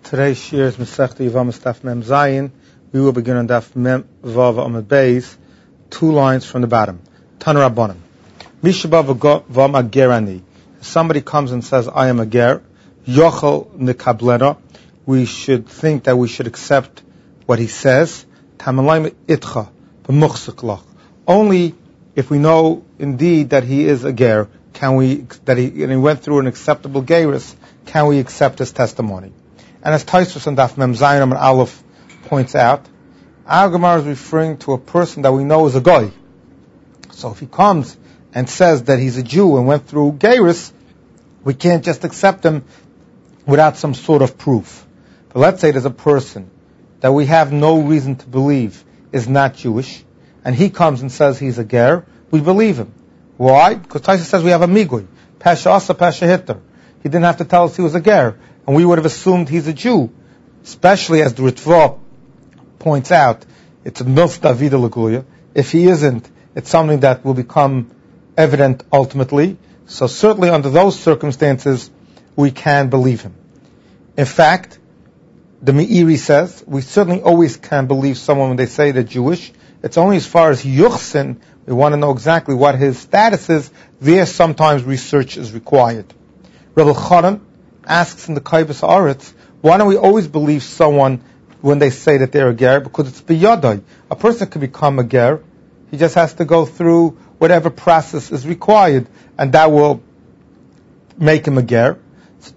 Today's shir is Masechta Yevamos Daf Mem Zayin. We will begin on Daf Mem Vav Amud Beis, 2 lines from the bottom. Tana Rabbanan. Mishaba v'vam agerani. Somebody comes and says, I am a ger. Yochel nekablena. We should think that we should accept what he says. Tamalayim itcha b'muchsik lach. Only if we know indeed that he is a ger, and he went through an acceptable gerus, can we accept his testimony? And as Tosfos and Daf Mem Zayin and Aleph points out, our Gemara is referring to a person that we know is a goy. So if he comes and says that he's a Jew and went through gerus, we can't just accept him without some sort of proof. But let's say there's a person that we have no reason to believe is not Jewish, and he comes and says he's a ger, we believe him. Why? Because Tosfos says we have a migui. Pesha asa, pesha hitter. He didn't have to tell us he was a ger, and we would have assumed he's a Jew. Especially as the Ritva points out, it's a milf davida laguya. If he isn't, it's something that will become evident ultimately. So certainly under those circumstances, we can believe him. In fact, the Meiri says, we certainly always can believe someone when they say they're Jewish. It's only as far as yuchsin, we want to know exactly what his status is. There sometimes research is required. Rebbe Chanan asks in the Kaibas Aretz, why don't we always believe someone when they say that they're a ger? Because it's biyadai. A person can become a ger. He just has to go through whatever process is required, and that will make him a ger. So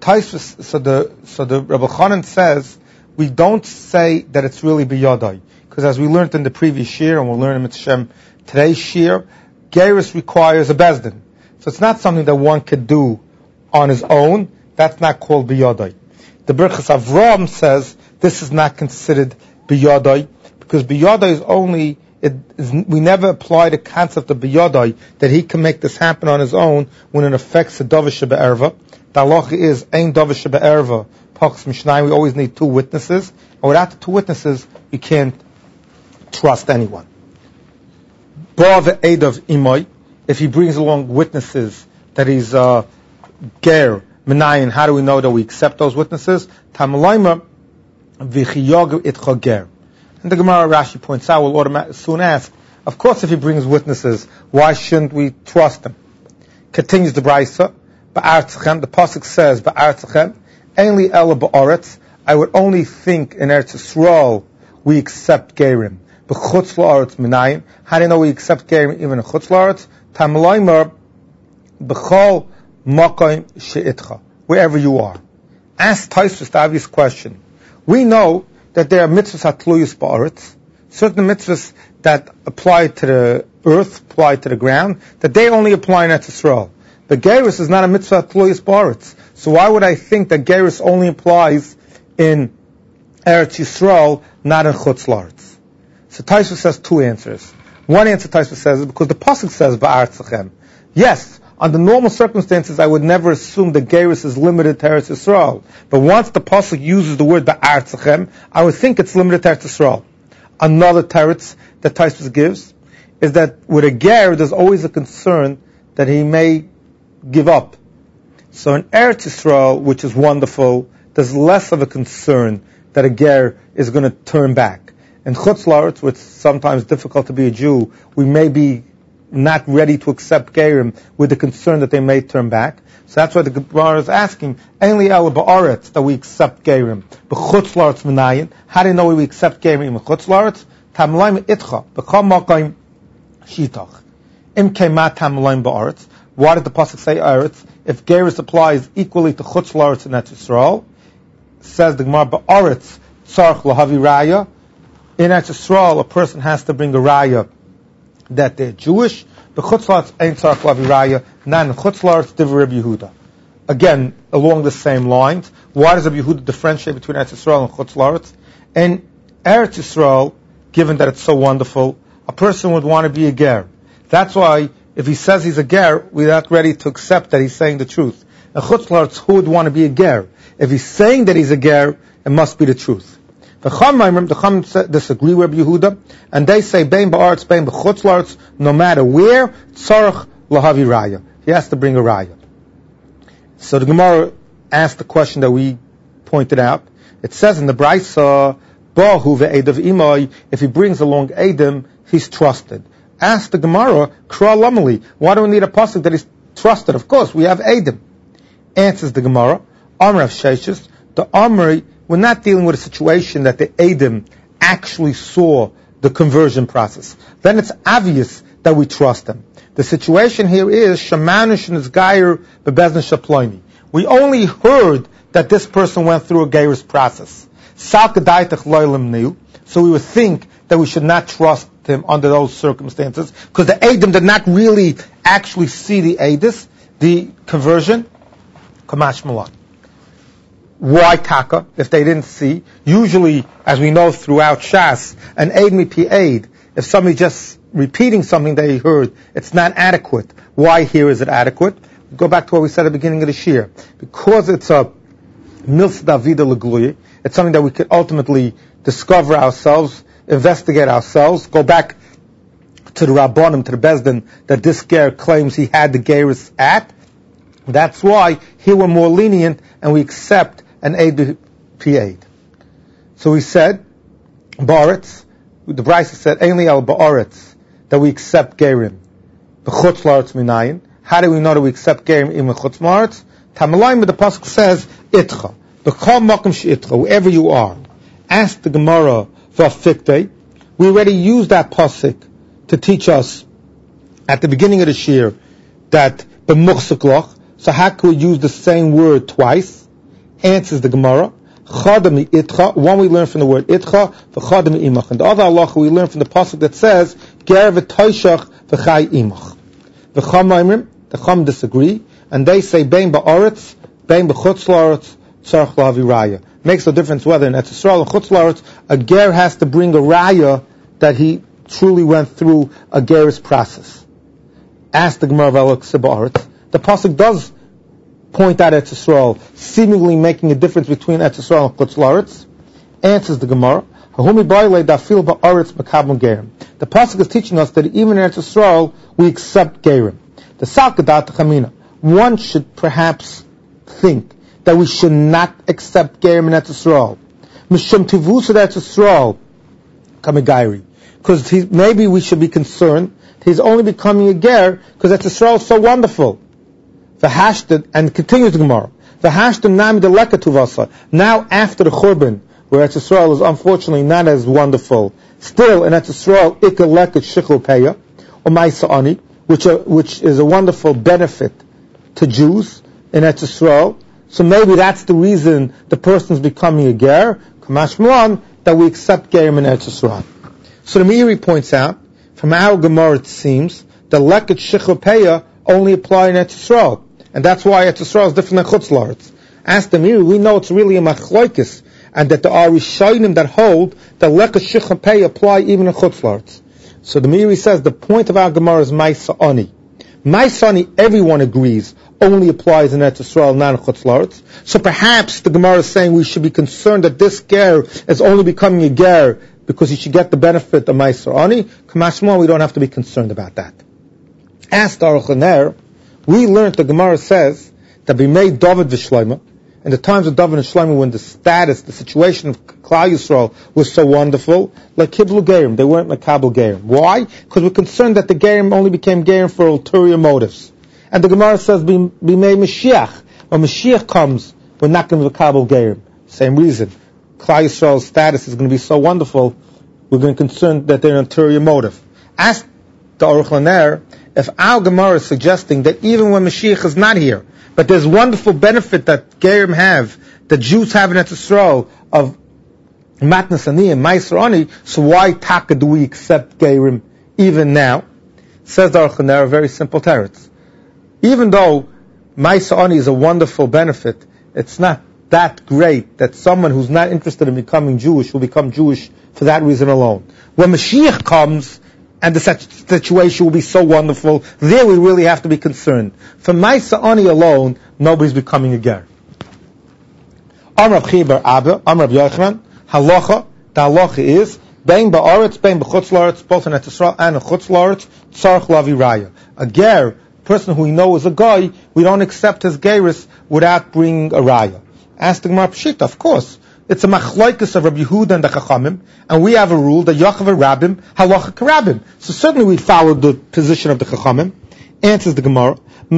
the Rebbe Chanan says, we don't say that it's really biyadai. Because as we learned in the previous year, and we'll learn in Mitzvah today's year, gerus requires a bezdin. So it's not something that one could do on his own. That's not called biyadai. The Birchas Avram says this is not considered biyadai, because biyadai is only, we never apply the concept of biyadai, that he can make this happen on his own when it affects a davar shebe'erva. The halacha is, ein davar shebe'erva, pachas mishnayim, we always need 2 witnesses, and without the 2 witnesses, you can't trust anyone. Ba ve'edav imoy, if he brings along witnesses that he's ger, menayin, how do we know that we accept those witnesses? Tamalayma v'chiyog itcha ger. And the Gemara Rashi points out, we'll soon ask, of course if he brings witnesses, why shouldn't we trust him? Continues the Brisa, ba'artzachem, the Pasuk says, ba'artzachem, ainli ela ba'aretz, I would only think in Eretz Yisrael we accept gerim. B'chutz la'aretz menayin, how do you know we accept gerim even in chutz la'aretz? Tamalayma b'chol Makoim she'itcha, wherever you are. Ask Tosfos the obvious question. We know that there are mitzvahs hatluyos ba'aretz, certain mitzvahs that apply to the earth, apply to the ground, that they only apply in Eretz Yisrael. The gerus is not a mitzvah hatluyos ba'aretz. So why would I think that gerus only applies in Eretz Yisrael, not in chutz la'aretz? So Tosfos says 2 answers. One answer Tosfos says is because the pasuk says ba'artzachem. Yes, under normal circumstances, I would never assume that gerus is limited to Eretz Yisrael. But once the pasuk uses the word ba'artzachem, I would think it's limited to Eretz Yisrael. Another teretz that Tosfos gives is that with a ger, there's always a concern that he may give up. So in Eretz Yisrael, which is wonderful, there's less of a concern that a ger is going to turn back. In chutz la'aretz, which is sometimes difficult to be a Jew, we may be not ready to accept gerim with the concern that they may turn back. So that's why the Gemara is asking, Einli ela ba'aretz, that we accept gerim. B'chutz la'aretz menayin, how do you know we accept gerim in chutz la'aretz? Tamlayim itcha, b'chol makayim shitach. Im keimat tamlayim ba'aretz. Why did the pasuk say aretz? If gerus applies equally to chutz la'aretz and Eretz Yisrael, says the Gemara, ba'aretz tzarich lahavi raya. In Eretz Yisrael, a person has to bring a raya that they're Jewish. The chutz la'aretz ain't tzarich lahavi raya. Not in chutz la'aretz divrei Rabbi Yehuda. Again, along the same lines. Why does Rabbi Yehuda differentiate between Eretz Yisrael and chutz la'aretz? And Eretz Yisrael, given that it's so wonderful, a person would want to be a ger. That's why if he says he's a ger, we're not ready to accept that he's saying the truth. In chutz la'aretz, who would want to be a ger? If he's saying that he's a ger, it must be the truth. The Chacham disagree with Rabbi Yehuda, and they say, bein ba'aretz, bein b'chutz la'aretz, no matter where, tzarich lahavi raya. He has to bring a raya. So the Gemara asked the question that we pointed out. It says in the Braisa, Bahu ve'edav imai, if he brings along Edim, he's trusted. Ask the Gemara, Kra Lamali, why do we need a pasuk that he's trusted? Of course, we have Edim. Answers the Gemara, Amr of Sheshis, the Amri, we're not dealing with a situation that the Edim actually saw the conversion process. Then it's obvious that we trust them. The situation here is, Shamanush and his Gair bebezna shaploini. We only heard that this person went through a Gair's process. So we would think that we should not trust him under those circumstances, because the Edim did not really actually see the Eidis, the conversion. Kamash Malan. Why taka, if they didn't see? Usually, as we know throughout Shas, an Eid mipi Eid, if somebody just repeating something they heard, it's not adequate. Why here is it adequate? Go back to what we said at the beginning of the year. Because it's a Milsa Davida Legluye, it's something that we could ultimately discover ourselves, investigate ourselves, go back to the Rabbanim, to the Bezdin, that this ger claims he had the Geirus at. That's why here we're more lenient and we accept an Eid P8. So we said, Ba'aretz, the Brisa said, Einli al Ba'aretz, that we accept Gerim. B'chutz la'aretz minayin. How do we know that we accept Gerim in B'chutz la'aretz? Tamalayim, the Pasuk says, Itcha. B'chol makom she'itcha, wherever you are. Ask the Gemara, V'afikte. We already used that Pasuk to teach us at the beginning of the Shir that b'muchsuk. So how can we use the same word twice? Answers the Gemara. Chadami itcha. One we learn from the word itcha. V'chadami imach. And the other halacha we learn from the pasuk that says ger v'toishach v'chai imach. V'cham the Chum disagree, and they say bein ba'aretz, bein b'chutz la'aretz, tzarich lavi raya. Makes no difference whether in Eretz Yisrael or chutz la'aretz, a ger has to bring a raya that he truly went through a ger's process. Ask the Gemara v'alok ba'aretz. The pasuk does point out Eretz Yisrael, seemingly making a difference between Eretz Yisrael and Chutz La'aretz. Answers the Gemara, the pasuk is teaching us that even in Eretz Yisrael we accept Gerim. The Salkadat Chamina. One should perhaps think that we should not accept Gerim in Eretz Yisrael. Mishum tivus Eretz Yisrael kamigairi. Because maybe we should be concerned he's only becoming a ger because Eretz Yisrael is so wonderful. And continues the Gemara. Now after the Churban, where Eretz Yisrael is unfortunately not as wonderful, still in Eretz Yisrael, ikeleket shichel peya, or ma'isa'ani, which is a wonderful benefit to Jews in Eretz Yisrael. So maybe that's the reason the person is becoming a ger, kamash mulan, that we accept gerim in Eretz Yisrael. So the Meiri points out, from our Gemara it seems, the leket shichel peya only apply in Eretz Yisrael. And that's why Eretz Yisrael is different than Chutz La'aretz. Ask the Meiri, we know it's really a machloikis, and that there are Rishonim that hold that Leket Shichel Pei apply even in Chutz La'aretz. So the Meiri says the point of our Gemara is Ma'isa'ani. Ma'isa'ani, everyone agrees, only applies in Eretz Yisrael, not in Chutz La'aretz. So perhaps the Gemara is saying we should be concerned that this ger is only becoming a ger because he should get the benefit of Ma'isa'ani. Kamashma, we don't have to be concerned about that. Ask the Aruch LaNer, we learned the Gemara says that we made David v'Shlomo in the times of David and Shlomo when the status, the situation of Klal Yisrael was so wonderful, like Kiblu Gerim, they weren't like Kabul Gerim. Why? Because we're concerned that the Gerim only became Gerim for ulterior motives. And the Gemara says we made Mashiach. When Mashiach comes, we're not going to be Kabul Gerim. Same reason. Klal Yisrael's status is going to be so wonderful, we're going to be concerned that they're an ulterior motive. Ask the Aruch LaNer, if our Gemara is suggesting that even when Mashiach is not here, but there's wonderful benefit that Gerim have, that Jews have in Eretz Yisrael of Matnas Ani and Ma'aser Ani, so why taka do we accept Gerim even now? Says the Aruch LaNer, a very simple teretz. Even though Ma'aser Ani is a wonderful benefit, it's not that great that someone who's not interested in becoming Jewish will become Jewish for that reason alone. When Mashiach comes, and the situation will be so wonderful, there we really have to be concerned. For Ma'aser Ani alone, nobody's becoming a ger. Amr Rav Chibar Abba, Amr Rav Yochanan, halacha, the halacha is, bein ba'aretz, bein b'chutz la'aretz, both in Eretz Yisrael and in chutz la'aretz, tzarich lavi raya. A ger, person who we know is a guy, we don't accept his gerus without bringing a raya. Ask the Gemara Pshita, of course. It's a machlokes of Rabbi Yehuda and the Chachamim, and we have a rule that Yochav Rabbim, Halacha Karabim. So certainly we follow the position of the Chachamim. Answers the Gemara.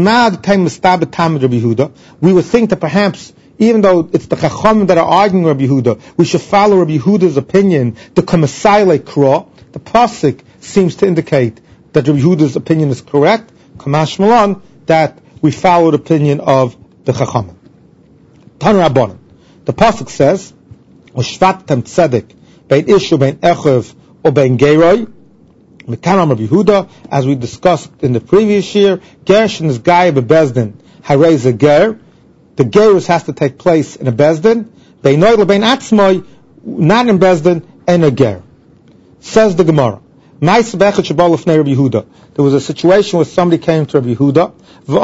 We would think that perhaps, even though it's the Chachamim that are arguing Rabbi Yehuda, we should follow Rabbi Yehuda's opinion, the Kamasayle Kra. The pasuk seems to indicate that Rabbi Yehuda's opinion is correct, Kamash Malan, that we follow the opinion of the Chachamim. Tan Rabbanan. The pasuk says, "Ushvatem tzedek bein ishu bein echav or bein geroi." Mekaram Rabbi Yehuda, as we discussed in the previous year, Gershon is Gaya bebezdin, harei a ger. The gerus has to take place in a bezdin. Beinoy lebein atzmoi, not in bezdin, and a ger. Says the Gemara. There was a situation where somebody came to Rabbi Yehuda.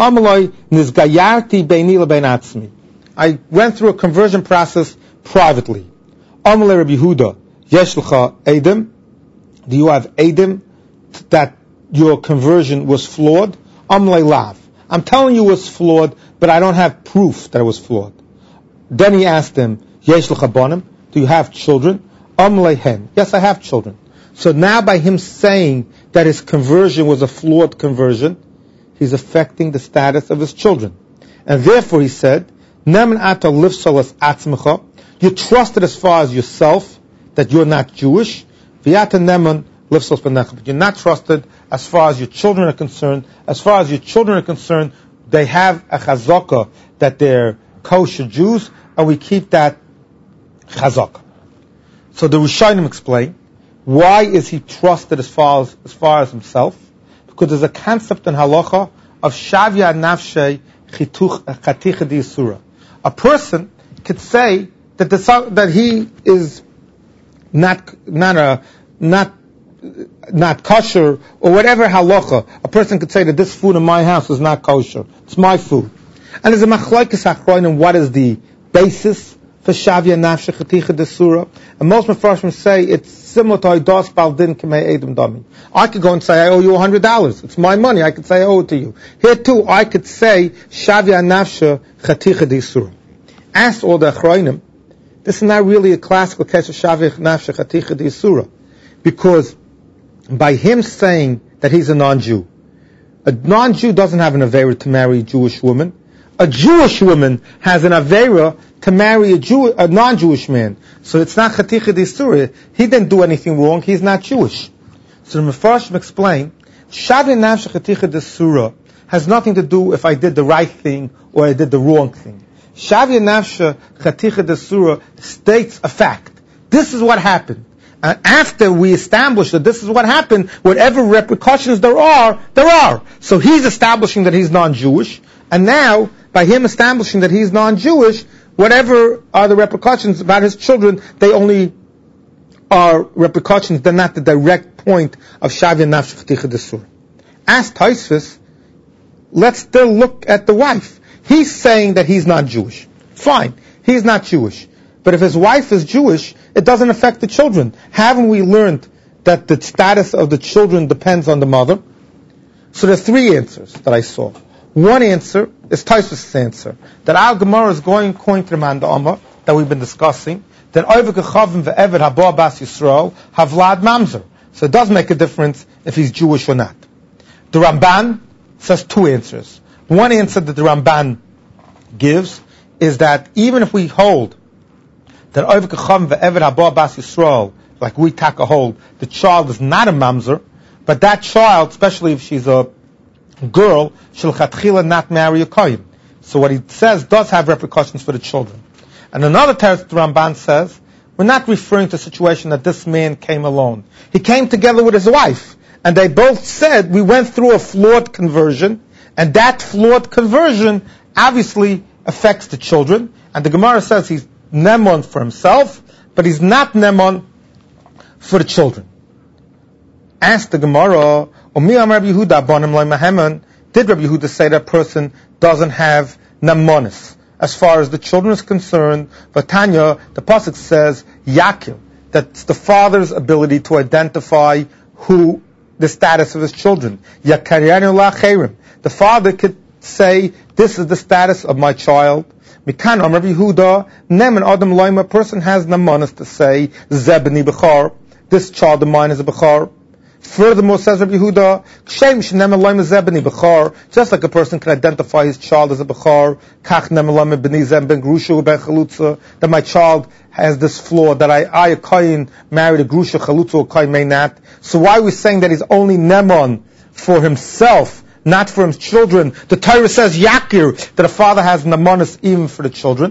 I went through a conversion process privately. Amalei Rabbi Yehuda, yesh lecha edim. Do you have edim that your conversion was flawed? Amalei lav. I'm telling you it was flawed, but I don't have proof that it was flawed. Then he asked him, yesh lecha banim. Do you have children? Amalei hen. Yes, I have children. So now by him saying that his conversion was a flawed conversion, he's affecting the status of his children. And therefore he said, Neman ata livsolas atzmecha. You trusted as far as yourself that you're not Jewish. V'yata neman livsos b'necha. But you're not trusted as far as your children are concerned. As far as your children are concerned, they have a chazaka that they're kosher Jews, and we keep that chazaka. So the Rishonim explain, why is he trusted as far as himself? Because there's a concept in halacha of shavya nafshei chaticha d'isura. A person could say that he is not kosher, or whatever halacha. A person could say that this food in my house is not kosher. It's my food. And there's a machlokes achronim. What is the basis for shavya nafshei chaticha d'isura? And most Mefarshim say it's similar to Haidas Baldin Kamei Edom Dami. I could go and say, I owe you $100. It's my money. I could say, I owe it to you. Here too, I could say, Shavya Nafsha Chaticha D'Isura. Ask all the Achroinim, this is not really a classical case of Shavya Nafsha Chaticha D'Isura. Because by him saying that he's a non-Jew, a non-Jew doesn't have an Aveira to marry a Jewish woman. A Jewish woman has an Aveira to marry a non-Jewish man. So it's not Chaticha D'Isura. He didn't do anything wrong. He's not Jewish. So the Mefarshim explain, Shavya Nafsha Chaticha D'Isura has nothing to do if I did the right thing or I did the wrong thing. Shavya Nafsha Chaticha D'Isura states a fact. This is what happened. And after we establish that this is what happened, whatever repercussions there are. So he's establishing that he's non-Jewish, and now, by him establishing that he's non-Jewish, whatever are the repercussions about his children, they only are repercussions. They're not the direct point of Shavya Nafsha Chaticha D'Isura. Ask Tosfos, let's still look at the wife. He's saying that he's not Jewish. Fine, he's not Jewish. But if his wife is Jewish, it doesn't affect the children. Haven't we learned that the status of the children depends on the mother? So there are three answers that I saw. One answer is Tosfos' answer, that our Gemara is going to the Man Amar that we've been discussing, that Oivek Chavim ve'Eved Haba Bas Yisrael Havlad Mamzer. So it does make a difference if he's Jewish or not. The Ramban says two answers. One answer that the Ramban gives is that even if we hold that Oivek Chavim ve'Eved Haba Bas Yisrael, like we take a hold, the child is not a Mamzer, but that child, especially if she's a girl, shel chatchila not marry a kohen. So what he says does have repercussions for the children. And another teretz the Ramban says, we're not referring to a situation that this man came alone. He came together with his wife, and they both said, we went through a flawed conversion, and that flawed conversion obviously affects the children. And the Gemara says he's nemon for himself, but he's not nemon for the children. Ask the Gemara, did Rabbi Yehuda say that person doesn't have namonis? As far as the children is concerned, Vatanya, the pasuk says, Yakil, that's the father's ability to identify who the status of his children. The father could say, this is the status of my child. Mikan Amar Yehuda, Neman Adam Loima, a person has namanis to say, Zebni Bechar, this child of mine is a Bechar. Furthermore, says Rabbi Yehuda, Kshem Shneman Loima Zebni Bechar, just like a person can identify his child as a Bechar, Kach Neman Loima B'ni Zem Ben Grusha Ben Chalutza, that my child has this flaw, that I a Kohen, married a Grusha Chalutza, or Kohen may not. So why are we saying that he's only Neman for himself, not for his children? The Torah says Yakir, that a father has namanis even for the children.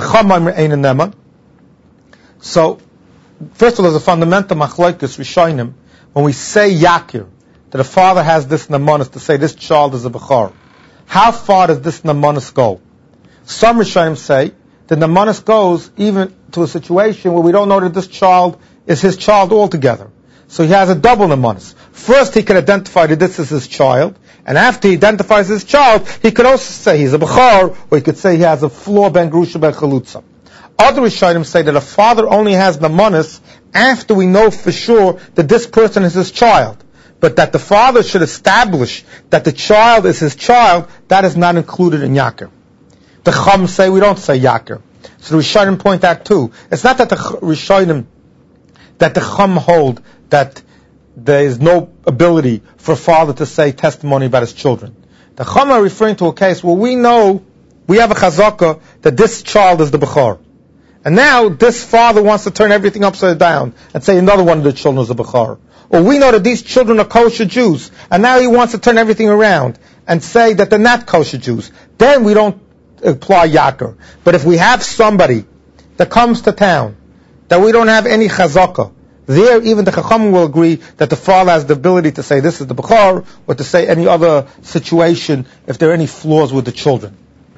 So, first of all, there's a fundamental machlokes rishonim. When we say Yakir, that a father has this namanis to say this child is a bechar, how far does this namanis go? Some rishonim say that namanis goes even to a situation where we don't know that this child is his child altogether. So he has a double namanis. First, he can identify that this is his child, and after he identifies his child, he could also say he's a bechar, or he could say he has a flaw ben grusha ben chalutza. Other rishonim say that a father only has namanis after we know for sure that this person is his child, but that the father should establish that the child is his child, that is not included in Yakir. The Chum say we don't say Yakir. So the rishonim point out too. It's not that the rishonim, that the Chum hold that there is no ability for a father to say testimony about his children. The Chum are referring to a case where we know, we have a chazakah that this child is the Bechar. And now this father wants to turn everything upside down and say another one of the children is a Bechar. Or we know that these children are kosher Jews, and now he wants to turn everything around and say that they're not kosher Jews. Then we don't apply Yakir. But if we have somebody that comes to town, that we don't have any chazakah, there even the Chacham will agree that the father has the ability to say this is the Bechar, or to say any other situation if there are any flaws with the children.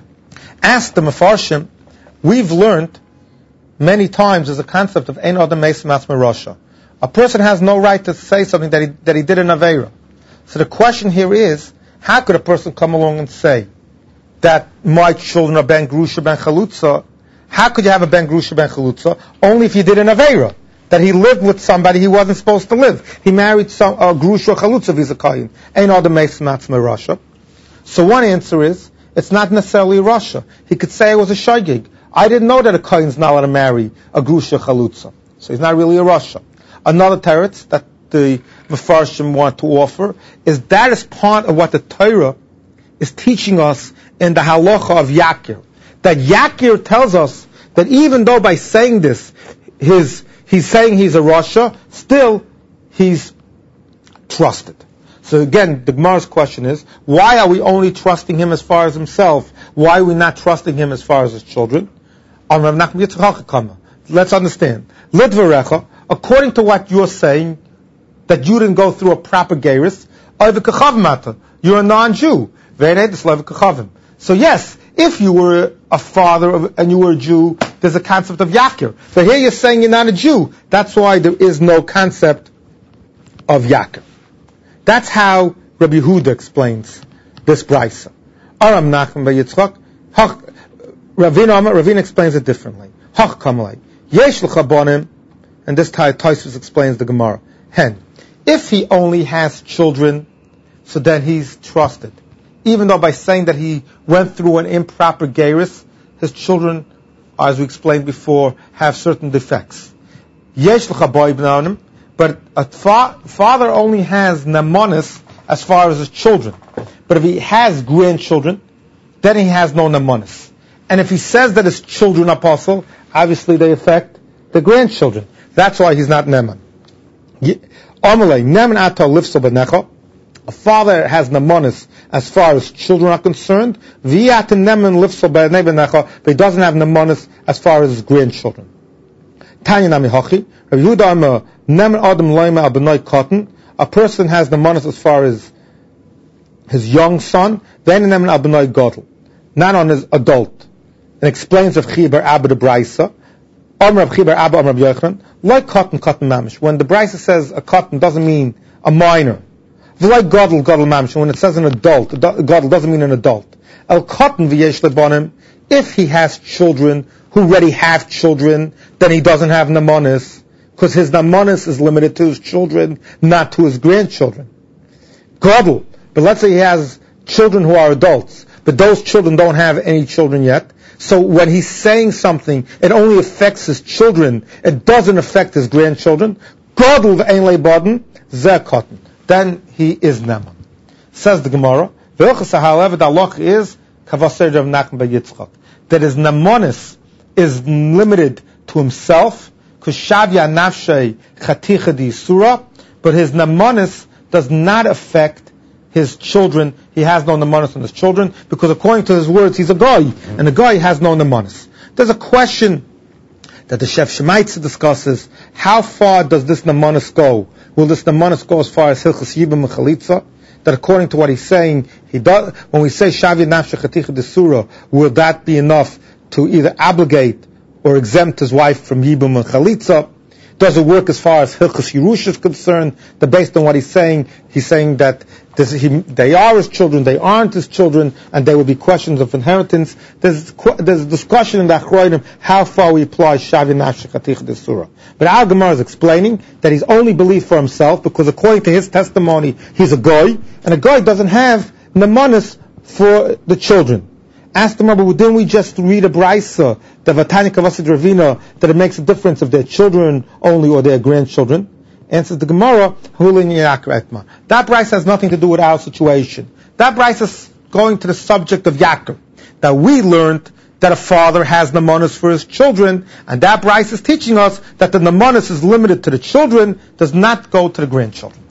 Ask the Mefarshim, we've learned many times there's a concept of Ein Adam Meis Matzmei Rasha. A person has no right to say something that he did in Aveira. So the question here is, how could a person come along and say that my children are Ben Grusha Ben Chalutza? How could you have a Ben Grusha Ben Chalutza? Only if you did an Aveira, that he lived with somebody he wasn't supposed to live. He married a Grusha Chalutza Vizakayin. Ein Adam Meis Matzmei Rasha. So one answer is, it's not necessarily Rasha. He could say it was a Shaygig. I didn't know that a Kohen's not allowed to marry a Grusha Chalutza. So he's not really a Rasha. Another teretz that the Mefarshim want to offer is that is part of what the Torah is teaching us in the halacha of Yakir. That Yakir tells us that even though by saying this, he's saying he's a Rasha, still he's trusted. So again, the Gemara's question is, why are we only trusting him as far as himself? Why are we not trusting him as far as his children? Let's understand. Lidvarecha, according to what you're saying, that you didn't go through a proper gerus, you're a non-Jew. So yes, if you were a father and you were a Jew, there's a concept of Yakir. But here you're saying you're not a Jew. That's why there is no concept of Yakir. That's how Rabbi Yehuda explains this brisa. Aram Nachman by Yitzchak. Ravina explains it differently. Hach kamalei. Yesh l'chabonim, and this Tosfos explains the Gemara. Hen, if he only has children, so then he's trusted. Even though by saying that he went through an improper gerus, his children, as we explained before, have certain defects. Yesh l'chabonim, but a father only has namanis as far as his children. But if he has grandchildren, then he has no namanis. And if he says that his children are apostle, obviously they affect the grandchildren. That's why he's not neman. A father has namanis as far as children are concerned. But he doesn't have namanis as far as his grandchildren. A person has namanis as far as his young son, not on his adult. And explains of Chibar Abba the Braisa, Chibar Abba Amr Yochanan, like cotton mamish. When the Braisa says a cotton doesn't mean a minor. Like gadol mamish. When it says an adult, gadol doesn't mean an adult. El cotton v'yesh lebanim. If he has children who already have children, then he doesn't have namanis, because his namanis is limited to his children, not to his grandchildren. Gadol. But let's say he has children who are adults, but those children don't have any children yet. So when he's saying something, it only affects his children. It doesn't affect his grandchildren. Godel v'ein leibaden, zeh kotten. Then he is Neman. Says the Gemara. However, the halacha is kavaser Rav Nachman bar Yitzchak, that his Nemanis is limited to himself, because shavya nafshay chaticha di surah, but his Nemanis does not affect his children. He has no Nemanis on his children, because according to his words, he's a goy, and a goy has no Nemanis. There's a question that the Shef Shemaitza discusses: how far does this Nemanis go? Will this Nemanis go as far as Hilchas Yibum and Chalitza? That according to what he's saying, he does. When we say Shavya Nafshe Chaticha Desura, will that be enough to either obligate or exempt his wife from Yibum and Chalitza? Does it work as far as Hilchas Yerusha is concerned? That based on what he's saying that they are his children, they aren't his children, and there will be questions of inheritance. There's a discussion in the Achroidim how far we apply Shavya Nafshe Chaticha Desura. But our Gemara is explaining that he's only believed for himself, because according to his testimony, he's a goy, and a goy doesn't have nemanis for the children. Ask the Gemara, didn't we just read a brisa, the Vatani Kavasid Ravina, that it makes a difference if they're children only or their grandchildren? Answers the Gemara, Hulin Yakar Etma. That brisa has nothing to do with our situation. That brisa is going to the subject of Yakar, that we learned that a father has nemanis for his children, and that brisa is teaching us that the nemanis is limited to the children, does not go to the grandchildren.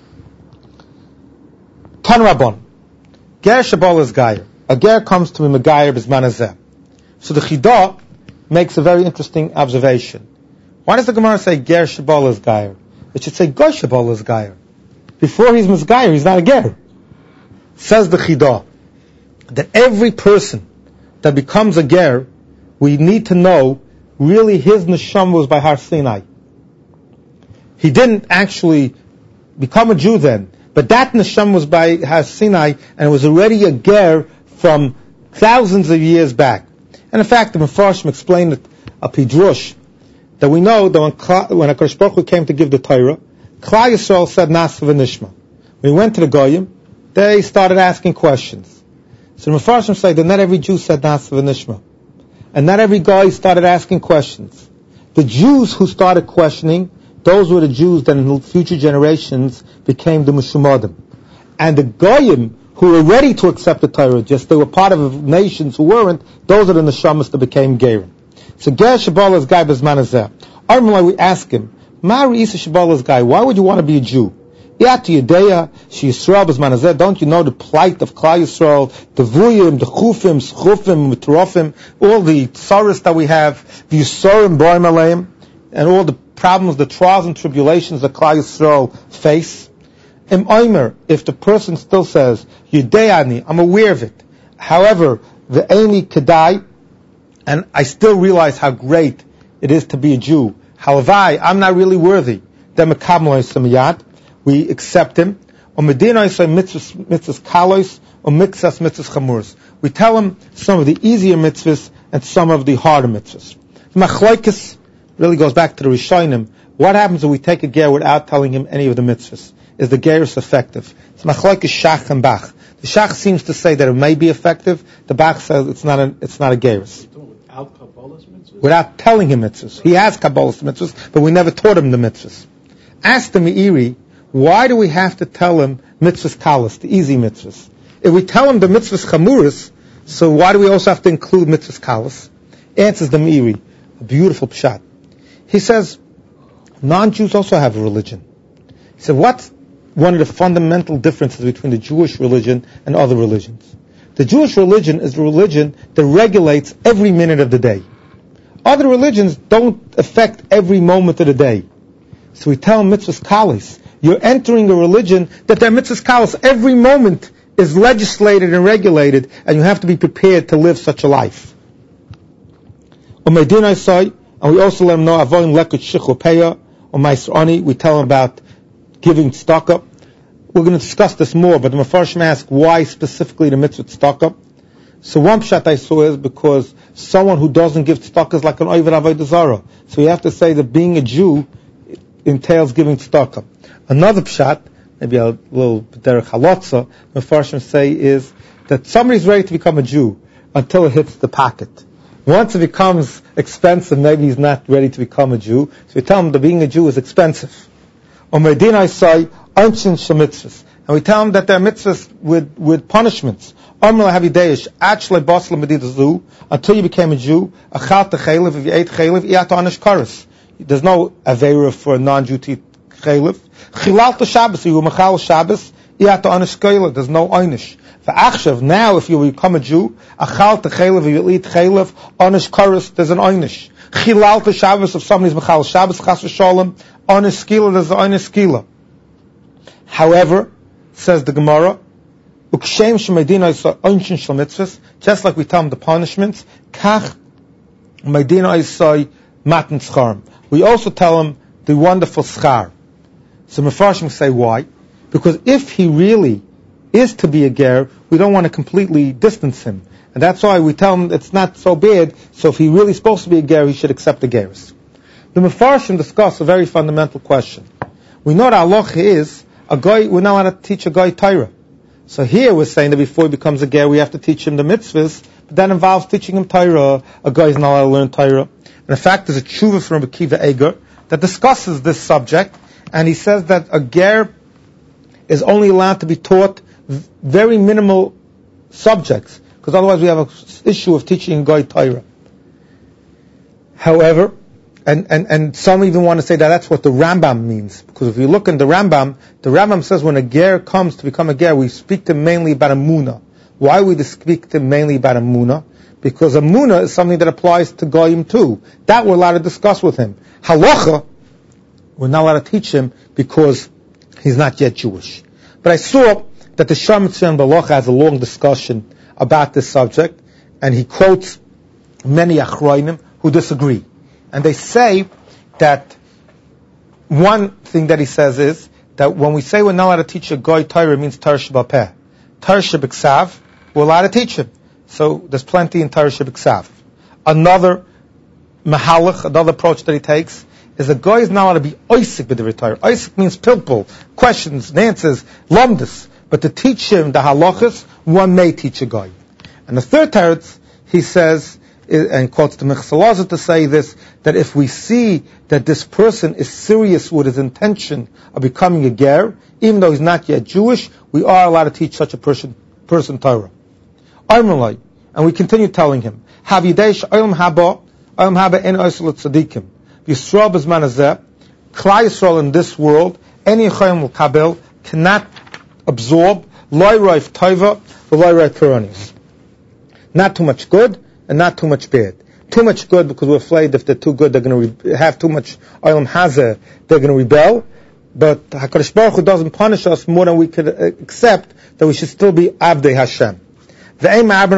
Tan Rabban, Ger Shabal is Gayer. A ger comes to him, a Gayer Bizman Hazeh. So the Chidah makes a very interesting observation. Why does the Gemara say Ger Shabal is Gayer? It should say Goy Shabal is Gayer. Before he's Mizgayer, he's not a ger. Says the Chidah that every person that becomes a ger, we need to know really his neshama was by Har Sinai. He didn't actually become a Jew then, but that neshama was by Har Sinai, and it was already a ger from thousands of years back. And in fact, the Mefarshim explained it, a Pidrush, that we know that when HaKadosh Baruch Hu came to give the Torah, Klal Yisrael said Nasa v'Nishma. When he went to the Goyim, they started asking questions. So the Mefarshim say that not every Jew said Nasa v'Nishma. And not every guy started asking questions. The Jews who started questioning, those were the Jews that in future generations became the Meshumadim. And the Goyim who were ready to accept the Torah, just they were part of nations who weren't, those are the Neshamas that became Gerim. So Ger Shabal is Guy Bezman Hazeh. Armalai, we ask him, Mari Isa Shabal is Guy, why would you want to be a Jew? Yati Yedeya, She Yisrael Bezman Hazeh, don't you know the plight of Klal Yisrael, the Vuyim, the Chufim, Schufim, Mitrofim, all the tsaris that we have, the Yisorim, Boim Aleim, and all the problems, the trials and tribulations that Klal Yisrael face. If the person still says, Yudeyani, I'm aware of it. However, the Eini Kedai, and I still realize how great it is to be a Jew. Halavai, I'm not really worthy. Then we accept him. Mitzvahs kalos or mitzvahs chamurs. We tell him some of the easier mitzvahs and some of the harder mitzvahs. Machlokes really goes back to the Rishonim. What happens if we take a ger without telling him any of the mitzvahs? Is the gerus effective? It's machlokes Shach and Bach. The Shach seems to say that it may be effective. The Bach says it's not a gerus. Without Kabbalah's mitzvahs? Without telling him mitzvahs. He has Kabbalah's mitzvahs, but we never taught him the mitzvahs. Ask the Meiri, why do we have to tell him mitzvahs kalas, the easy mitzvahs? If we tell him the mitzvahs chamuras, so why do we also have to include mitzvahs kalas? Answers the Meiri, a beautiful pshat. He says, non-Jews also have a religion. He said, what's one of the fundamental differences between the Jewish religion and other religions? The Jewish religion is the religion that regulates every minute of the day. Other religions don't affect every moment of the day. So we tell mitzvahs kalis, you're entering a religion that their mitzvahs kalis every moment is legislated and regulated, and you have to be prepared to live such a life. And we also let them know avoim lekut shichupeya or ma'israni. We tell them about giving tzedakah. We're going to discuss this more, but the Mefarshim ask why specifically the mitzvah tzedakah. So one pshat I saw is because someone who doesn't give tzedakah is like an oived avodah zarah. So you have to say that being a Jew entails giving tzedakah. Another pshat, maybe a little derech halotza, Mefarshim say is that somebody's ready to become a Jew until it hits the pocket. Once it becomes expensive, maybe he's not ready to become a Jew. So we tell him that being a Jew is expensive. And we tell him that there are mitzvahs with punishments. Until you became a Jew, if you ate chaylev, you had to onish kares. There's no aveira for a non-Jew to eat chaylev. Chilalta Shabbos, you were mechal Shabbos, you had to onish chaylev. There's no onish. Now, if you become a Jew, achalta chaylev, you eat chaylev, onish kares, there's an onish. Chilalta Shabbos, if somebody's mechal Shabbos, chas v'sholem, onish skila, there's an onish skila. However, says the Gemara, just like we tell them the punishments, we also tell them the wonderful schar. So Mefarshim say why? Because if he really is to be a ger, we don't want to completely distance him. And that's why we tell him it's not so bad, so if he really is supposed to be a ger, he should accept the geras. The Mefarshim discuss a very fundamental question. We know that halacha is, a guy, we're not allowed to teach a guy Torah. So here we're saying that before he becomes a ger, we have to teach him the mitzvahs, but that involves teaching him Torah. A guy is not allowed to learn Torah. And in fact, there's a tshuva from Rabbi Akiva Eger that discusses this subject, and he says that a ger is only allowed to be taught very minimal subjects, because otherwise we have an issue of teaching a guy Torah. However, and some even want to say that that's what the Rambam means, because if you look in the Rambam says when a ger comes to become a ger, we speak to him mainly about Amunah. Why we speak to him mainly about Amunah? Because Amunah is something that applies to Goyim too. That we're allowed to discuss with him. Halacha, we're not allowed to teach him because he's not yet Jewish. But I saw that the Shar Mitzion Balacha has a long discussion about this subject, and he quotes many Achrayim who disagree. And they say that one thing that he says is that when we say we're not allowed to teach a guy Torah, it means Torah Shebapeh. Torah Shebiksav, we're allowed to teach him. So there's plenty in Torah Shebiksav. Another mahalach, another approach that he takes, is a guy is not allowed to be oisik with the Torah. Oisik means pilpul, questions and answers, lamdas. But to teach him the halachas, one may teach a guy. And the third teretz, he says, and quotes the Mechzalazah to say this, that if we see that this person is serious with his intention of becoming a ger, even though he's not yet Jewish, we are allowed to teach such a person Torah. And we continue telling him, Hav Yidesh Olam Haba En Oisel Tzadikim. Yisrael B'zman Hazeh, Klal Yisrael in this world, any Chayim L'Kabel, cannot absorb Loi Raif Taiva, Loi Raif Piranis. Not too much good, and not too much bad. Too much good because we're afraid if they're too good, they're going to have too much Olam Hazeh, they're going to rebel. But HaKadosh Baruch Hu doesn't punish us more than we could accept, that we should still be Abdei Hashem. We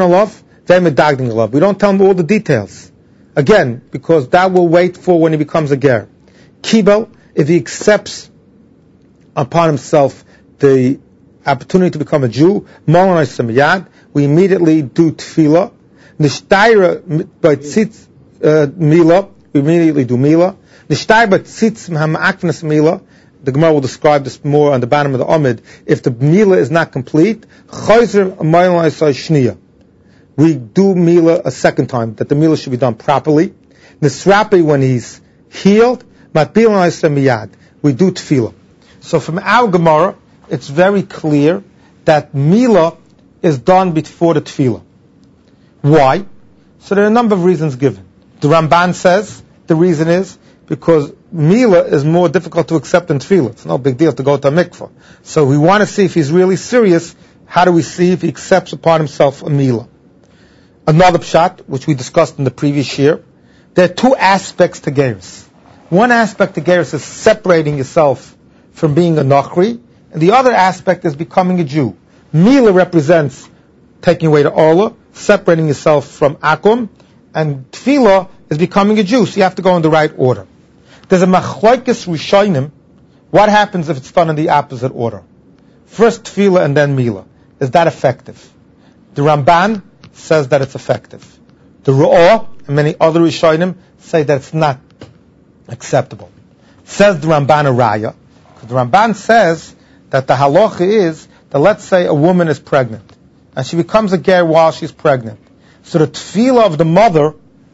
don't tell him all the details. Again, because that will wait for when he becomes a ger. Kibel, if he accepts upon himself the opportunity to become a Jew, we immediately do tefillah. Nishtaira by tzitz mila, we immediately do mila. Nishtaira by tzitz ha'ma'akvnas mila. The Gemara will describe this more on the bottom of the Amid. If the mila is not complete, chayzer ma'ilai shniya. We do mila a second time, that the mila should be done properly. Nisrapi, when he's healed, matbilai miyad. We do tefillah. So from our Gemara, it's very clear that mila is done before the tefillah. Why? So there are a number of reasons given. The Ramban says the reason is because mila is more difficult to accept than tefillah. It's no big deal to go to a mikvah. So we want to see if he's really serious. How do we see if he accepts upon himself a mila? Another pshat, which we discussed in the previous year, there are two aspects to gerus. One aspect to gerus is separating yourself from being a Nachri, and the other aspect is becoming a Jew. Mila represents taking away the Orla, separating yourself from Akum, and Tefillah is becoming a Jew, so you have to go in the right order. There's a Machlokes Rishonim. What happens if it's done in the opposite order? First Tefillah and then Mila. Is that effective? The Ramban says that it's effective. The Ru'ah and many other Rishonim say that it's not acceptable. Says the Ramban a Raya, because the Ramban says that the halacha is that, let's say a woman is pregnant, and she becomes a ger while she's pregnant. So the tefillah of the mother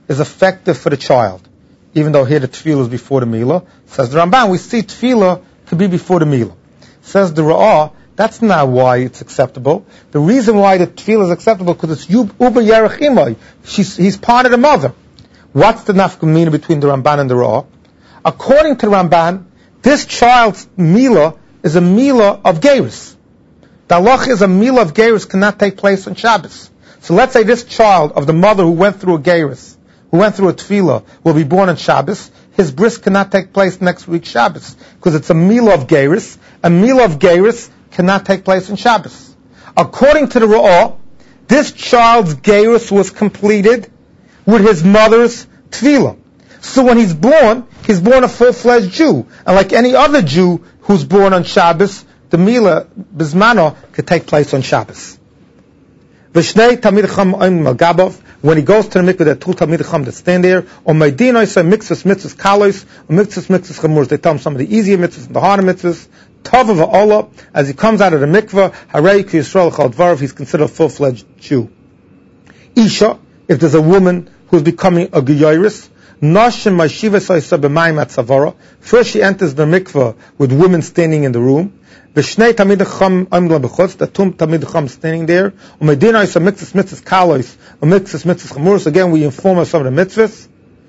is effective for the child. Even though here the tefillah is before the milah. Says the Ramban, we see tefillah to be before the milah. Says the Ra'ah, that's not why it's acceptable. The reason why the tefillah is acceptable because it's uber yerachimai. He's part of the mother. What's the nafkamina between the Ramban and the Ra'ah? According to the Ramban, this child's milah is a milah of gerus. The halacha is a milah of gerus cannot take place on Shabbos. So let's say this child of the mother who went through a gerus, who went through a tefillah, will be born on Shabbos. His bris cannot take place next week Shabbos because it's a milah of gerus. A milah of gerus cannot take place on Shabbos. According to the Ra'ah, this child's gerus was completed with his mother's tefillah. So when he's born a full-fledged Jew. And like any other Jew who's born on Shabbos, the milah bismano could take place on Shabbos. V'shnei Talmid Chacham oimdim al gabov. When he goes to the mikveh, there are two Talmid Chacham that stand there. Or Meidino say mitzvahs kalos, or mitzvahs chamurs. They tell him some of the easier mitzvahs and the harder mitzvahs. Tov v'olah, as he comes out of the mikveh, harei ki Yisrael chal dvarav, he's considered a full-fledged Jew. Isha, if there's a woman who's becoming a geyoris, Nashim Mashiva Soisa B'mayim at Savara. First she enters the mikveh with women standing in the room. V'shnei Talmid Chacham oimdim b'chutz, the two Talmid Chacham standing there. U'medina is a mitzvahs kalos, a mitzvahs chamurs. Again, we inform us of the mitzvahs.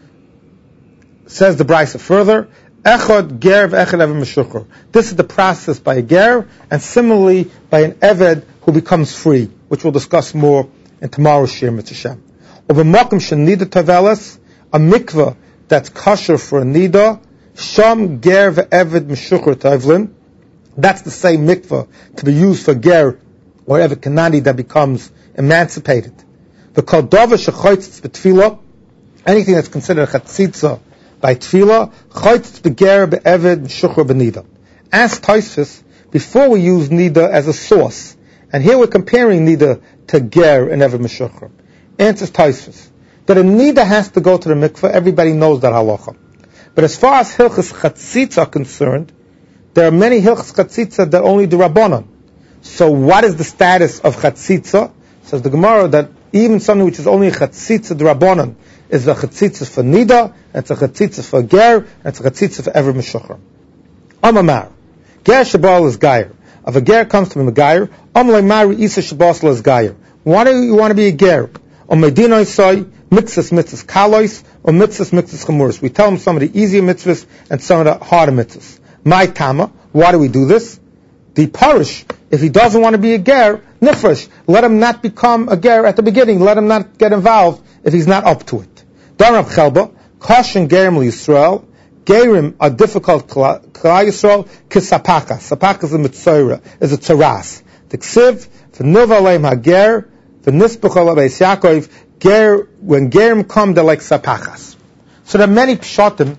Says the Brisa further, Echad ger v'echad eved meshucher. This is the process by a ger, and similarly by an eved who becomes free, which we'll discuss more in tomorrow's shir mitzvah. U'b'makom shenida tavelas, a mikveh that's kosher for a nida, sham ger ve'eved meshucher tavlin. That's the same mikveh to be used for ger or eved kanani that becomes emancipated. The kol davar shechoitzitz b'tefillah, anything that's considered a chatzitza by tefillah, choitzitz b'ger be'eved meshucher b'nida. As Tosfos, before we use nida as a source, and here we're comparing nida to ger and eved meshucher. Answers Tosfos that a nida has to go to the mikveh. Everybody knows that halacha. But as far as hilchas chatzitza are concerned, there are many hilchas chatzitza that only do rabbanon. So what is the status of chatzitza? Says the Gemara that even something which is only a chatzitza the rabbanon is a chatzitza for nida, and it's a chatzitza for ger, and it's a chatzitza for ever meshucher. Amamar, ger shabal is gayer. If a ger comes to be a gayer, amlay mari isa shabasla is gayer. Why do you want to be a ger? Medina say mitzvahs kalos, or mitzvahs chamurs. We tell him some of the easier mitzvahs and some of the harder mitzvahs. My tama, why do we do this? The parish, if he doesn't want to be a ger, nifresh, let him not become a ger at the beginning. Let him not get involved if he's not up to it. Darab chelba, caution gerim l'Yisrael. Gerim are difficult klal Yisrael. Kisapaka, sapaka is a mitzvah, is a tzaras. The ksiv v'nilva aleim hager v'nispuch alav beis Yaakov. Ger, when gerim come, they're like sapachas. So there are many pshatim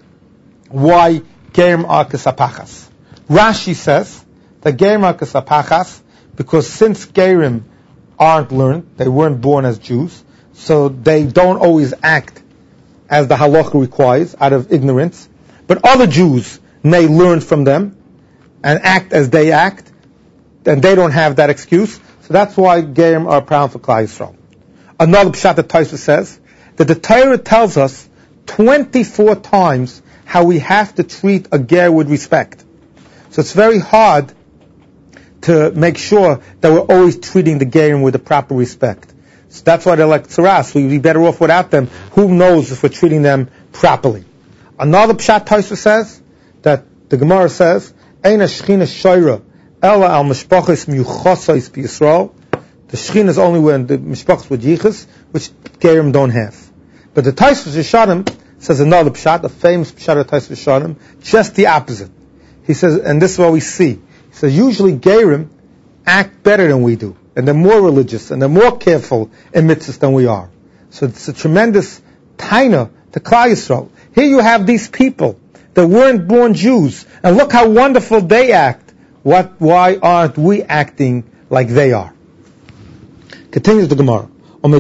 why gerim are kisapachas. Rashi says that gerim are kisapachas because since gerim aren't learned, they weren't born as Jews, so they don't always act as the halacha requires out of ignorance. But other Jews may learn from them and act as they act, and they don't have that excuse. So that's why gerim are proud for Klal Yisrael. Another pshat that Tosfos says that the Torah tells us 24 times how we have to treat a ger with respect. So it's very hard to make sure that we're always treating the gerim with the proper respect. So that's why they're like tzaras. We'd be better off without them. Who knows if we're treating them properly? Another pshat Tosfos says that the Gemara says, "Eina shechina shoyra ela al mishpachos miyuchasos b'Yisrael." The shechina is only when the mishpachos with yichus, which gerim don't have. But the Tosfos Yeshanim says another pshat, a famous pshat of Tosfos Yeshanim, just the opposite. He says, and this is what we see. He says usually gerim act better than we do, and they're more religious, and they're more careful in mitzvahs than we are. So it's a tremendous taina to Klal Yisrael. Here you have these people that weren't born Jews, and look how wonderful they act. Why aren't we acting like they are? Continues the Gemara. We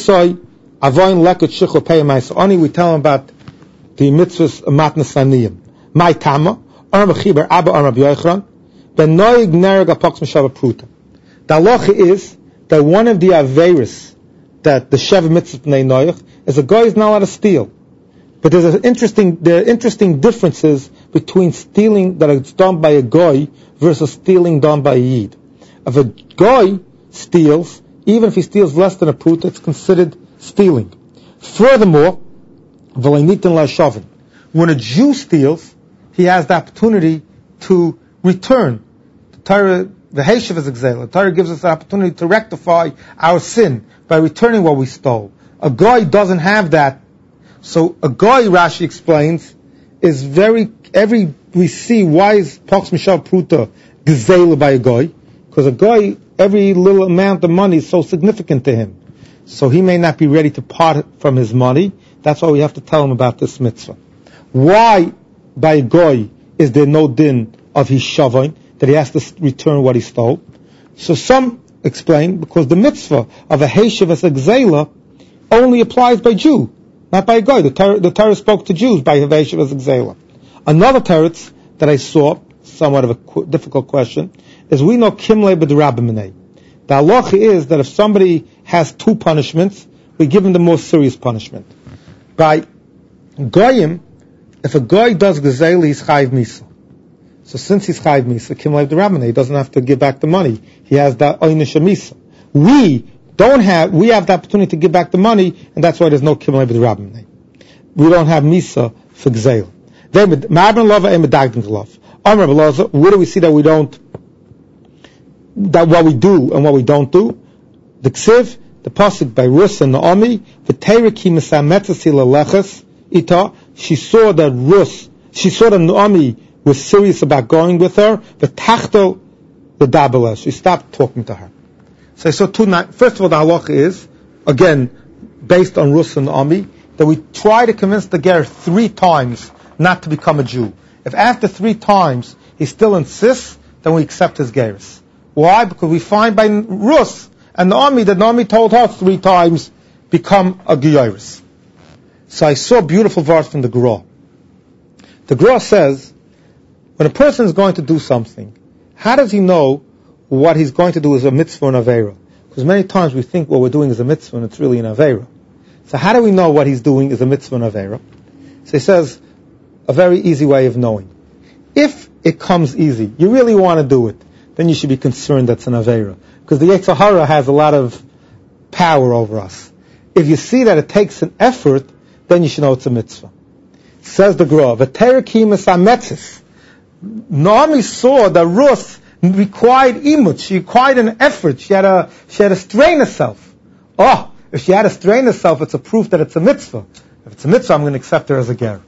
tell them about the mitzvahs matnas aniyim. My tama, Arma Chiber, Abba Arma B'Yochran, Ben Noig Nereg Apox Meshava Pruta. The halacha is that one of the averis that the Sheva mitzvahs B'nei Noach is a goy is not allowed to steal. But there are interesting differences between stealing that is done by a goy versus stealing done by a yid. If a goy steals, even if he steals less than a prut, it's considered stealing. Furthermore, when a Jew steals, he has the opportunity to return. The Torah, the Heshev is exiled. The Torah gives us the opportunity to rectify our sin by returning what we stole. A goy doesn't have that. So a goy, Rashi explains, is we see why is Pox Mishal Pruta gezela by a goy? Because a goy, every little amount of money is so significant to him. So he may not be ready to part from his money. That's why we have to tell him about this mitzvah. Why by a goy is there no din of his shavon, that he has to return what he stole? So some explain because the mitzvah of a Heshev as a gezela only applies by Jew, not by a goy. The Torah spoke to Jews by a Heshev as a gezela. Another teretz that I saw, somewhat of a difficult question, is we know kimle b'derabbaminei. The halacha is that if somebody has two punishments, we give him the more serious punishment. By goyim, if a goy does gezela, he's chayiv misa. So since he's chayiv misa, kimle b'derabbaminei, he doesn't have to give back the money. He has the oynish misa. We have the opportunity to give back the money, and that's why there's no kimle b'derabbaminei. We don't have misa for gezela. Where do we see that we don't, that what we do and what we don't do? The ksiv, the pasuk by Rus and Naomi, she saw that Naomi was serious about going with her, she stopped talking to her. So I saw first of all, the halacha is, again, based on Rus and Naomi, that we try to convince the ger 3 times not to become a Jew. If after 3 times he still insists, then we accept his gerus. Why? Because we find by Rus and Naomi that Naomi told her 3 times, become a Geyris. So I saw a beautiful verse from the Gra. The Gra says, when a person is going to do something, how does he know what he's going to do is a mitzvah and avera? Because many times we think what we're doing is a mitzvah and it's really an avera. So how do we know what he's doing is a mitzvah and avera? So he says, a very easy way of knowing. If it comes easy, you really want to do it, then you should be concerned that's an avera. Because the Yetzer Hara has a lot of power over us. If you see that it takes an effort, then you should know it's a mitzvah. Says the Gra, Naomi saw that Ruth required imut, she required an effort, she had to strain herself. If she had to strain herself, it's a proof that it's a mitzvah. If it's a mitzvah, I'm going to accept her as a ger.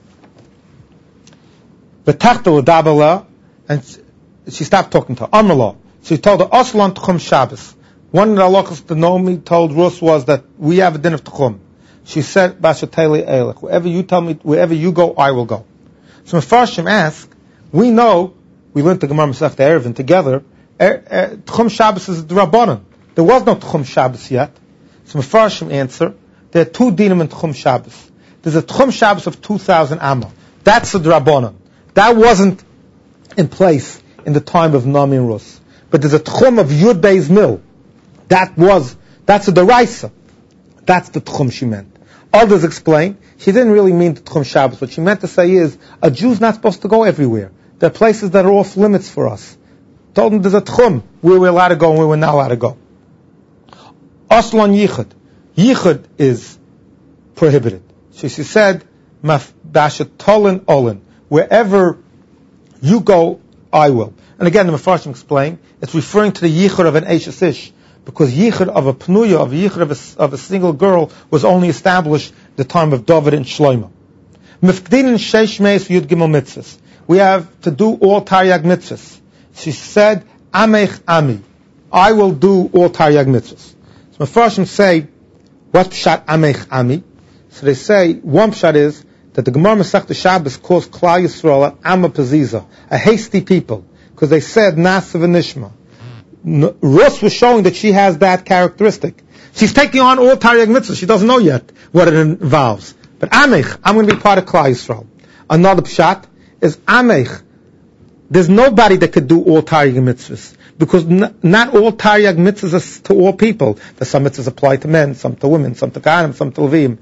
And she stopped talking to her. Amrullah. So he told her, Aslan Tchum Shabbos. One of the halachas that Naomi told Rus was that we have a din of Tchum. She said, Bashateli Eilech, wherever you tell me, wherever you go, I will go. So Mefarshim asked, we know, we learned the Gemara Masechta Eruvin together, Tchum Shabbos is the Rabbanan. There was no Tchum Shabbos yet. So Mefarshim answer, there are 2 dinim in Tchum Shabbos. There's a Tchum Shabbos of 2,000 Amma. That's the Rabbanan. That wasn't in place in the time of Naomi and Rus. But there's a Tchum of Yud Beis Mil. That's a Deraisa. That's the Tchum she meant. Others explain, she didn't really mean the Tchum Shabbos. What she meant to say is, a Jew's not supposed to go everywhere. There are places that are off limits for us. Told them there's a Tchum where we're allowed to go and where we're not allowed to go. Aslan Yichud. Yichud is prohibited. She said, Bashatolin Olin. Wherever you go, I will. And again, the Mefarshim explain, it's referring to the yichud of an Eishes Ish, because yichud of a pnuya, of a yichud of a single girl, was only established at the time of David and Shlomo. Mifkdin sheish meis yud gimel mitzvahs. We have to do all Taryag mitzvahs. She said, Amech Ami. I will do all Taryag mitzvahs. So Mefarshim say, what pshat Amech Ami? So they say, one pshat is, that the Gemara Masechta Shabbos calls Klal Yisrael an Amma Paziza, a hasty people, because they said Nasa v'Nishma. Rus was showing that she has that characteristic. She's taking on all Taryag mitzvahs. She doesn't know yet what it involves. But Amech, I'm going to be part of Klal Yisrael. Another pshat is Amech. There's nobody that could do all Taryag mitzvahs, because not all Taryag mitzvahs are to all people. There's some mitzvahs apply to men, some to women, some to Kohanim, some to Levim.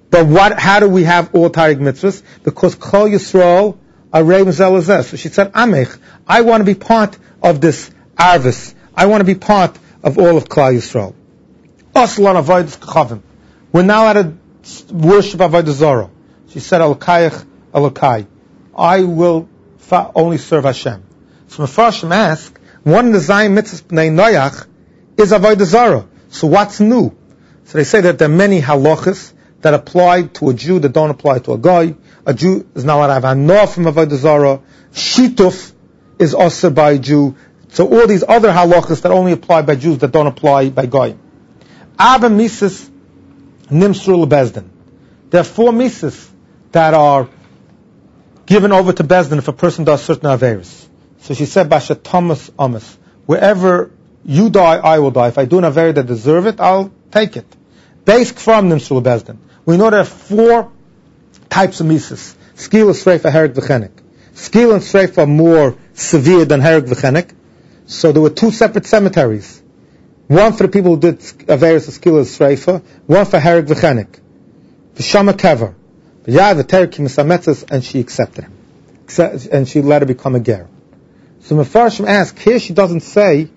But how do we have all Tariq mitzvahs? Because Kol Yisrael are Reim Zelazeh. So she said, Amech, I want to be part of this Arvis. I want to be part of all of Klal Yisrael. Aslan Avodas Kachavim. We're now at a worship of Avodah Zarah. She said, Elokayach, Elokai. I will only serve Hashem. So Mefarshim ask, one of the Zayin mitzvahs Bnei Noach is Avodah Zarah. So what's new? So they say that there are many halachas that apply to a Jew that don't apply to a guy. A Jew is not allowed to have hanah from Avodah Zarah. Shituf is also by a Jew. So all these other halachas that only apply by Jews that don't apply by guy. Abba mises nimsru lebezdin. There are 4 mises that are given over to Bezdin if a person does certain averis. So she said, Basha Thomas Amos, wherever you die, I will die. If I do an aver that deserve it, I'll take it. Based from nimsru lebezdin. We know there are 4 types of mises. Skil and Sreifa, Herek v'chenek. Skil and Sreifa are more severe than Herek v'chenek. So there were 2 separate cemeteries. One for the people who did Averis of Skil and Sreifa, one for Herek v'chenek. V'shama kever. V'yad v'terekim misametzes, and she accepted him. And she let her become a ger. So Mefarshim ask, here she doesn't say,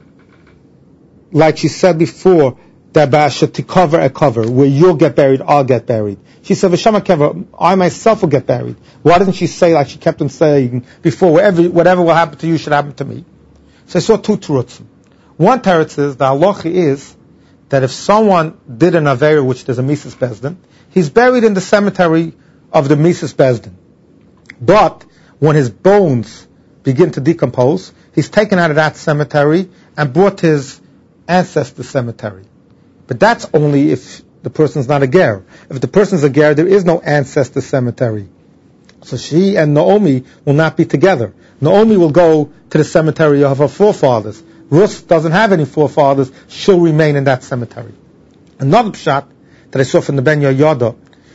like she said before, that Basha to cover a cover, where you'll get buried, I'll get buried. She said, V'shama kever, I myself will get buried. Why didn't she say, like she kept on saying before, whatever will happen to you should happen to me? So I saw 2 terutzim. One teretz is, the halacha is, that if someone did an avera which there's a Mises Bezdin, he's buried in the cemetery of the Mises Bezdin. But when his bones begin to decompose, he's taken out of that cemetery and brought to his ancestor's cemetery. But that's only if the person's not a ger. If the person's a ger, there is no ancestor cemetery. So she and Naomi will not be together. Naomi will go to the cemetery of her forefathers. Rus doesn't have any forefathers. She'll remain in that cemetery. Another pshat that I saw from the Ben Yoda,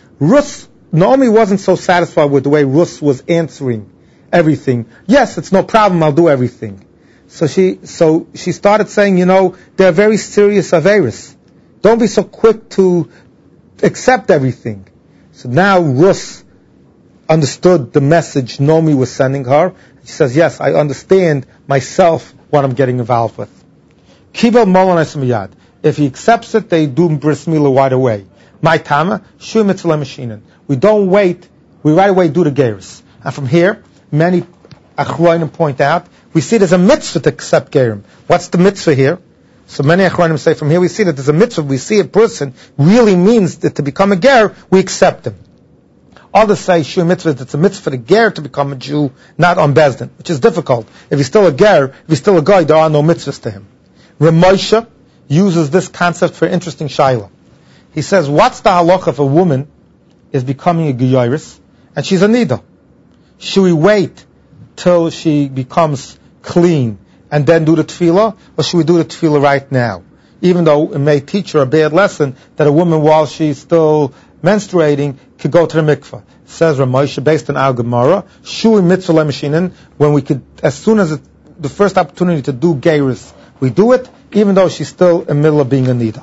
Naomi wasn't so satisfied with the way Rus was answering everything. Yes, it's no problem, I'll do everything. So she started saying, they're very serious averis. Don't be so quick to accept everything. So now Rus understood the message Naomi was sending her. She says, yes, I understand myself what I'm getting involved with. Kibel Molan Esmiyad. If he accepts it, they do bris milah right away. My tama, shu mitzvah machinen. We don't wait, we right away do the gerim. And from here, many achronim point out, we see there's a mitzvah to accept gerim. What's the mitzvah here? So many achronim say, from here we see that there's a mitzvah, we see a person really means that to become a ger, we accept him. Others say, shu mitzvah, it's a mitzvah for the ger to become a Jew, not on Bezdin, which is difficult. If he's still a ger, if he's still a guy, there are no mitzvahs to him. Ramosha uses this concept for interesting shaila. He says, what's the halacha if a woman is becoming a geyris and she's a nida? Should we wait till she becomes clean and then do the tefillah, or should we do the tefillah right now? Even though it may teach her a bad lesson that a woman, while she's still menstruating, could go to the mikveh. Says Ramosha, based on our Gemara, shui mitzvah lemashinin, when we could, as soon as the first opportunity to do geiris, we do it, even though she's still in the middle of being a nida.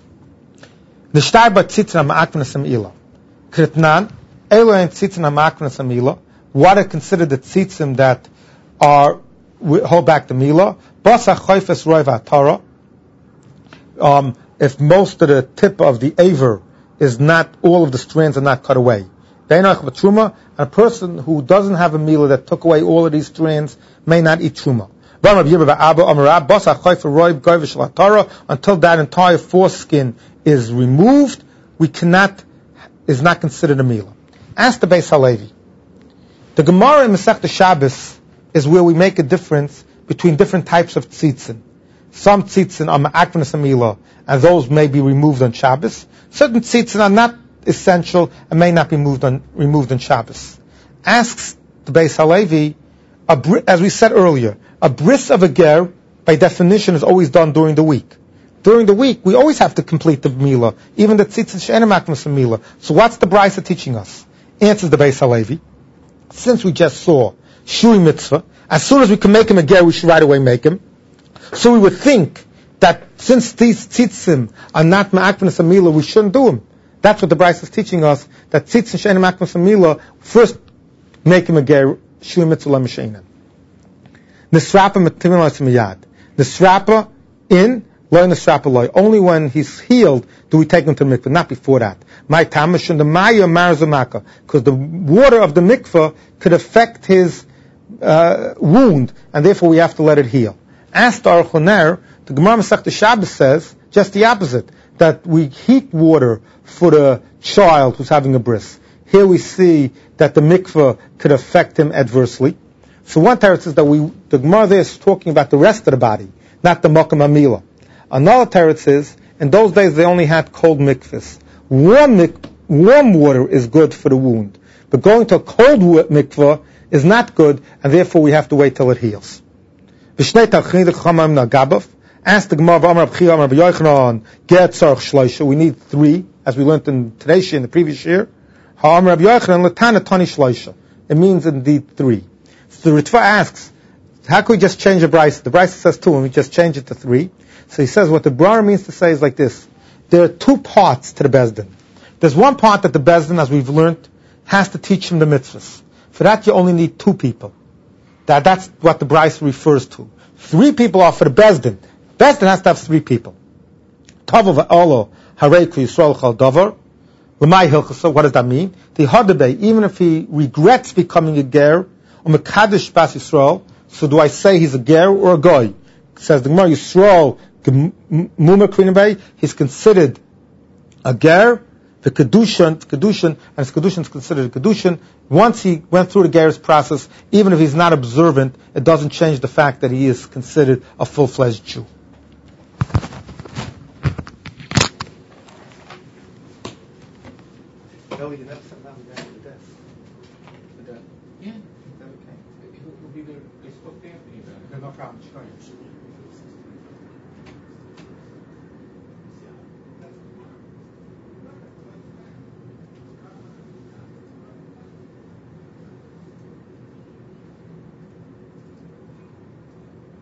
Nishtai ba tzitzin ha'ma'akvnas ha'milah. Kritnan, elo ein tzitzin ha'ma'akvnas ha'milah. What are considered the tzitzim that hold back the milah? Basa choifes roi v'atara. If most of the tip of the aver is not, all of the strands are not cut away. And a person who doesn't have a milah that took away all of these strands may not eat truma. Until that entire foreskin is removed, is not considered a milah. Ask the Beis Halevi. The Gemara in Masechta Shabbos is where we make a difference between different types of tzitzin. Some tzitzin are ma'akvnas milah, and those may be removed on Shabbos. Certain tzitzin are not essential and may not be removed on Shabbos. Asks the Beis Halevi, as we said earlier, a bris of a ger, by definition, is always done during the week. During the week, we always have to complete the milah, even the tzitzin she'enim ma'akvnas milah. So what's the brisa teaching us? Answers the Beis Halevi. Since we just saw shui mitzvah, as soon as we can make him a ger, we should right away make him. So we would think that since these tzitzim are not ma'akvnas milah, we shouldn't do them. That's what the Bryce is teaching us, that tzitz and she'enim makmas amila, first make him a ger, shu mitzvah l'mesheinan. Nisrapa metimim l'tzimiyad. Nisrapa in, loy nisrapa loy. Only when he's healed do we take him to the mikveh, not before that. My tamash and the maya marzamaka, because the water of the mikveh could affect his wound, and therefore we have to let it heal. As to Aruch LaNer, the Gemara Masechta Shabbos says just the opposite, that we heat water for the child who's having a bris. Here we see that the mikveh could affect him adversely. So one teretz is that the Gemara there is talking about the rest of the body, not the makam amila. Another teretz is, in those days they only had cold mikvahs. Warm water is good for the wound, but going to a cold mikveh is not good, and therefore we have to wait till it heals. Ask the Gemara, we need 3, as we learned in today's year, in the previous year. It means indeed 3. So the Ritva asks, how can we just change the Brisa? The Brisa says 2, and we just change it to 3. So he says what the Brar means to say is like this. There are 2 parts to the Bezdin. There's one part that the Bezdin, as we've learned, has to teach him the mitzvahs. For that you only need 2 people. That's what the Brisa refers to. 3 people are for the Bezdin. Bezdin has to have 3 people. Tavav olo hareiku Yisrael chal davar. L'may hilchasa, what does that mean? The hadabei, even if he regrets becoming a ger, or mekadosh bas Yisrael, so do I say he's a ger or a goy? Says the Gemara, Yisrael muma krinabei, he's considered a ger. The kedushin, and his kedushin is considered a kedushin. Once he went through the ger's process, even if he's not observant, it doesn't change the fact that he is considered a full-fledged Jew. Ellie, you never sat down with the desk. Yeah. Is that okay? He'll be there. They spoke to Anthony about it. No problem.